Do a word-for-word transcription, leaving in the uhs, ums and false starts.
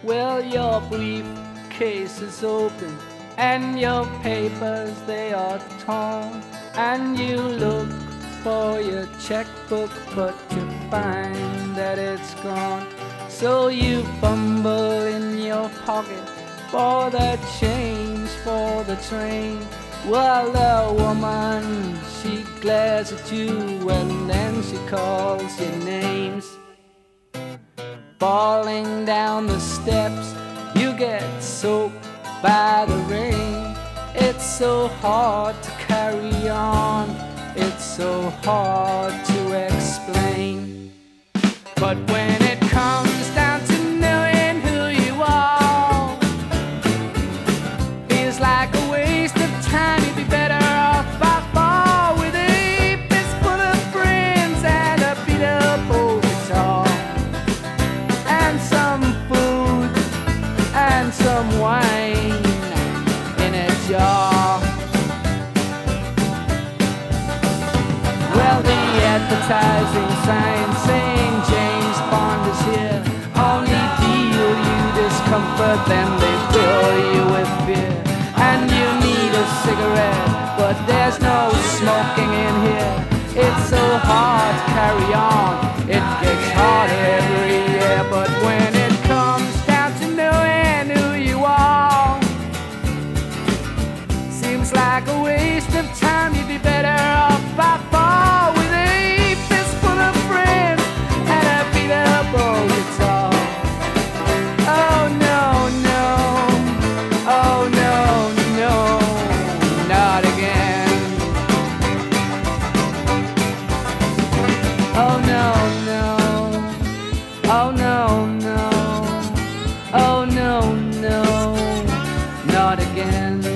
Well, your briefcase is open and your papers they are torn, and you look for your checkbook but you find that it's gone. So you fumble in your pocket for the change for the train. Well, the woman, she glares at you and then she calls your names. Falling down the steps, you get soaked by the rain. It's so hard to carry on, it's so hard to explain. But when it comes down to knowing who you are, feels like a waste of time. You'd be better off by far with a fistful of friends and a beat up old guitar, and some food and some wine in a jar. Well, the advertising sign saying James Bond is here only deal you discomfort, then they fill you with fear. And you need a cigarette, but there's no smoking in here. It's so hard to carry on, it gets harder every year. But when it comes down to knowing who you are, seems like a waste of time. You'd be better off by far with a fistful of friends and a beat up old guitar. Oh no, no, oh no, no, not again. Oh no, no, oh no, no, oh no, no, not again.